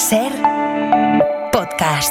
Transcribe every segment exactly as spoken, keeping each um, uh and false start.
Ser Podcast.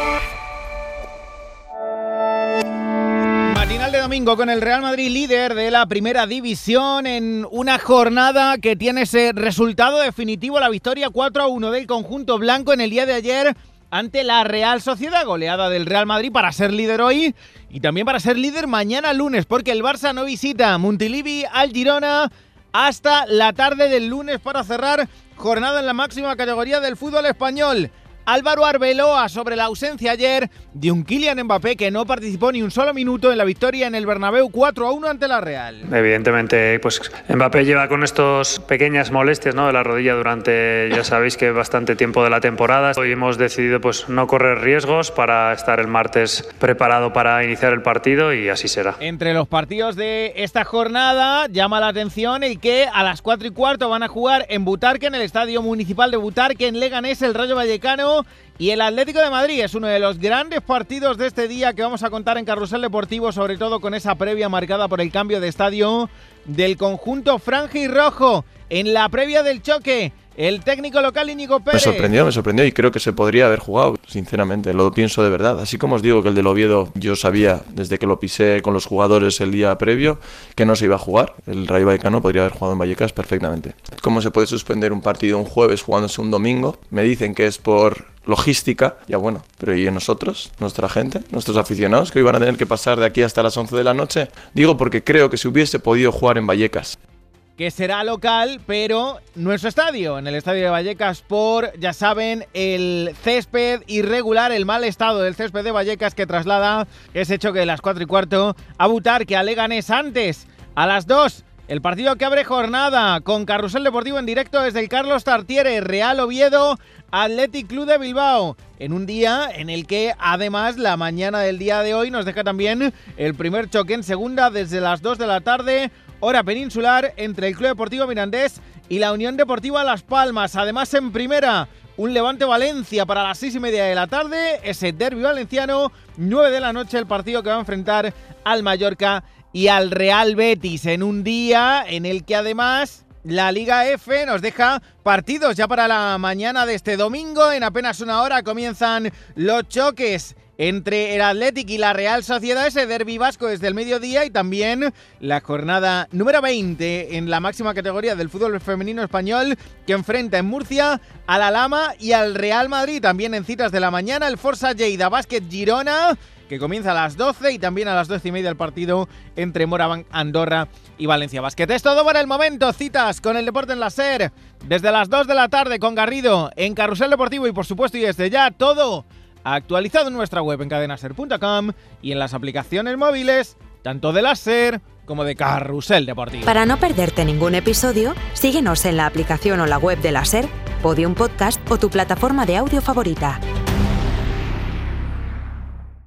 Matinal de domingo con el Real Madrid líder de la primera división en una jornada que tiene ese resultado definitivo, la victoria cuatro a uno del conjunto blanco en el día de ayer ante la Real Sociedad, goleada del Real Madrid para ser líder hoy y también para ser líder mañana lunes, porque el Barça no visita Montilivi al Girona hasta la tarde del lunes para cerrar jornada en la máxima categoría del fútbol español. Álvaro Arbeloa sobre la ausencia ayer de un Kylian Mbappé que no participó ni un solo minuto en la victoria en el Bernabéu cuatro a uno ante la Real. Evidentemente, pues Mbappé lleva con estos pequeñas molestias, ¿no?, de la rodilla durante, ya sabéis que bastante tiempo de la temporada. Hoy hemos decidido pues no correr riesgos para estar el martes preparado para iniciar el partido y así será. Entre los partidos de esta jornada llama la atención el que a las cuatro y cuarto van a jugar en Butarque, en el Estadio Municipal de Butarque, en Leganés, el Rayo Vallecano y el Atlético de Madrid. Es uno de los grandes partidos de este día que vamos a contar en Carrusel Deportivo, sobre todo con esa previa marcada por el cambio de estadio del conjunto franja y rojo. En la previa del choque, el técnico local Íñigo Pérez. Me sorprendió, me sorprendió y creo que se podría haber jugado, sinceramente, lo pienso de verdad. Así como os digo que el del Oviedo yo sabía desde que lo pisé con los jugadores el día previo que no se iba a jugar. El Rayo Vallecano podría haber jugado en Vallecas perfectamente. ¿Cómo se puede suspender un partido un jueves jugándose un domingo? Me dicen que es por logística, ya bueno, pero ¿y nosotros? ¿Nuestra gente? ¿Nuestros aficionados que hoy van a tener que pasar de aquí hasta las once de la noche? Digo porque creo que se hubiese podido jugar en Vallecas. Que será local, pero nuestro estadio, en el estadio de Vallecas, por, ya saben, el césped irregular, el mal estado del césped de Vallecas que traslada ese choque de las cuatro y cuarto a Butarque, a Leganés. Antes, a las dos, el partido que abre jornada con Carrusel Deportivo en directo desde el Carlos Tartiere, Real Oviedo, Athletic Club de Bilbao, en un día en el que además la mañana del día de hoy nos deja también el primer choque en segunda desde las dos de la tarde, hora peninsular, entre el Club Deportivo Mirandés y la Unión Deportiva Las Palmas. Además en primera, un Levante Valencia para las seis y media de la tarde, ese derbi valenciano, nueve de la noche el partido que va a enfrentar al Mallorca y al Real Betis, en un día en el que además la Liga F nos deja partidos ya para la mañana de este domingo. En apenas una hora comienzan los choques entre el Athletic y la Real Sociedad, ese derbi vasco desde el mediodía, y también la jornada número veinte en la máxima categoría del fútbol femenino español, que enfrenta en Murcia al Alhama y al Real Madrid. También en citas de la mañana el Forza Lleida Basket Girona, que comienza a las doce, y también a las doce y media el partido entre Moraván, Andorra y Valencia Basket. Es todo por el momento. Citas con el deporte en la SER desde las dos de la tarde con Garrido en Carrusel Deportivo, y por supuesto y desde ya todo actualizado en nuestra web en cadenaser punto com y en las aplicaciones móviles tanto de la SER como de Carrusel Deportivo. Para no perderte ningún episodio, síguenos en la aplicación o la web de la SER, Podium Podcast o tu plataforma de audio favorita.